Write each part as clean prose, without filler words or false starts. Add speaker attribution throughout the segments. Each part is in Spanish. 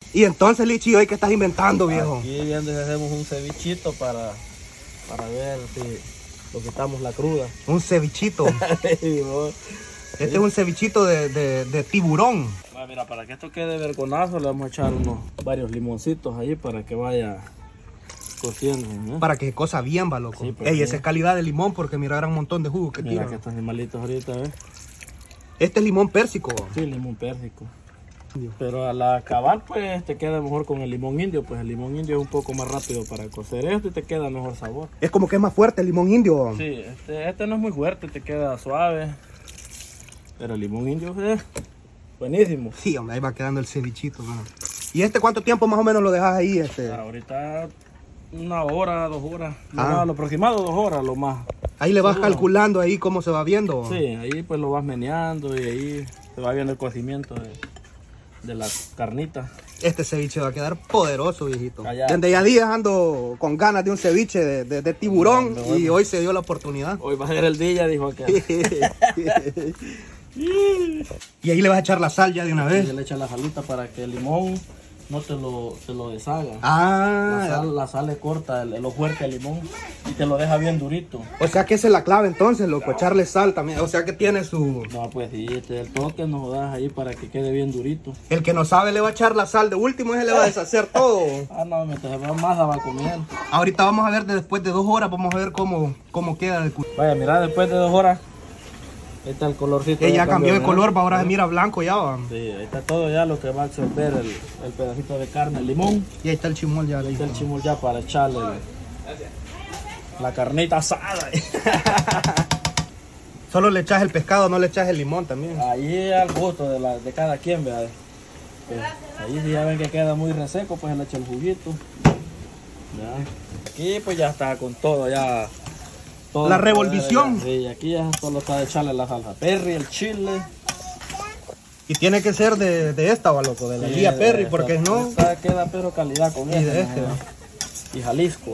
Speaker 1: Y entonces, Lichi, ¿hoy qué estás inventando, viejo?
Speaker 2: Aquí viendo si hacemos un cevichito para ver si lo quitamos la cruda.
Speaker 1: Un cevichito. Este es un cevichito de tiburón.
Speaker 2: Mira, para que esto quede vergonazo le vamos a echar varios limoncitos ahí para que vaya cociendo, ¿eh?
Speaker 1: Para que cosa bien, va, loco.
Speaker 2: Sí, pues,
Speaker 1: ey,
Speaker 2: sí.
Speaker 1: esa es calidad de limón porque mira, gran montón de jugo que
Speaker 2: Mira
Speaker 1: tiran.
Speaker 2: que estos animalitos ahorita, ¿ves?
Speaker 1: Este es limón pérsico.
Speaker 2: Sí, limón pérsico. Pero a la cabal pues te queda mejor con el limón indio, pues el limón indio es un poco más rápido para cocer esto y te queda mejor sabor.
Speaker 1: Es como que es más fuerte el limón indio.
Speaker 2: Sí, este no es muy fuerte, te queda suave. Pero el limón indio es buenísimo.
Speaker 1: Sí, hombre, ahí va quedando el cevichito, mano. ¿Y este cuánto tiempo más o menos lo dejas ahí?
Speaker 2: Ahorita 1 hora, 2 horas.
Speaker 1: Ah.
Speaker 2: Lo aproximado 2 horas, lo más.
Speaker 1: Ahí le vas
Speaker 2: Seguro.
Speaker 1: calculando ahí cómo se va viendo.
Speaker 2: Sí, ahí pues lo vas meneando y ahí se va viendo el cocimiento de la carnita.
Speaker 1: Este ceviche va a quedar poderoso, viejito.
Speaker 2: Allá.
Speaker 1: Desde ya días ando con ganas de un ceviche de tiburón
Speaker 2: No,
Speaker 1: y hoy se dio la oportunidad.
Speaker 2: Hoy va a ser el día, dijo aquel.
Speaker 1: Y ahí le vas a echar la sal ya de una
Speaker 2: Y
Speaker 1: vez.
Speaker 2: se le echa la salita para que el limón no se lo deshaga.
Speaker 1: Ah,
Speaker 2: La sal le corta lo fuerte al limón y te lo deja bien durito.
Speaker 1: o sea que esa es la clave entonces, loco, echarle sal también. O sea que tiene su...
Speaker 2: No, pues sí, el toque nos lo das ahí para que quede bien durito.
Speaker 1: El que no sabe le va a echar la sal de último, ese le va a deshacer todo.
Speaker 2: Ah, no, mientras se va más la va comiendo.
Speaker 1: Ahorita vamos a ver después de 2 horas, vamos a ver cómo queda el...
Speaker 2: Vaya, mira, después de 2 horas, ahí está el colorcito.
Speaker 1: Ya cambió de
Speaker 2: ¿no?
Speaker 1: color, ahora se mira blanco ya, va.
Speaker 2: Sí, ahí está todo ya lo que va a absorber el pedacito de carne, el limón.
Speaker 1: Y ahí está el chimol ya.
Speaker 2: Ahí está el chimol ya para echarle la carnita asada.
Speaker 1: Solo le echas el pescado, no le echas el limón también.
Speaker 2: Ahí al gusto de cada quien, vea. Pues, ahí si ya ven que queda muy reseco, pues le echa el juguito. Ya. Aquí pues ya está con todo, ya. Todo
Speaker 1: La revolvición.
Speaker 2: Sí, aquí ya solo está de echarle la salsa Perry, el chile.
Speaker 1: Y tiene que ser de esta, va, loco, de la guía Perry, porque no...
Speaker 2: Esta queda pero calidad con
Speaker 1: Y
Speaker 2: esta,
Speaker 1: de este,
Speaker 2: ¿no? Y Jalisco.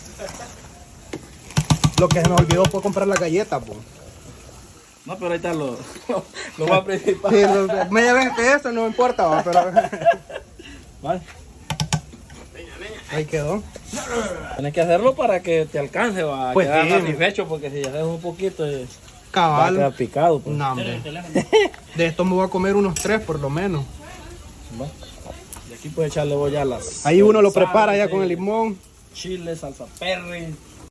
Speaker 1: Lo que se nos olvidó fue comprar la galleta, pues.
Speaker 2: No, pero ahí está lo más principal.
Speaker 1: Sí, media vez que eso no importa, va, pero...
Speaker 2: Vale.
Speaker 1: Ahí quedó.
Speaker 2: Tienes que hacerlo para que te alcance, va a
Speaker 1: Pues
Speaker 2: quedar
Speaker 1: sí.
Speaker 2: satisfecho, porque si haces un poquito va a
Speaker 1: Cabal.
Speaker 2: quedar picado. Pues.
Speaker 1: No, hombre. De esto me voy a comer unos 3 por lo menos.
Speaker 2: Va. Y aquí puedes echarle ya las...
Speaker 1: Ahí uno lo
Speaker 2: sal,
Speaker 1: prepara ya
Speaker 2: sí,
Speaker 1: con el limón.
Speaker 2: chile, salsa Perry.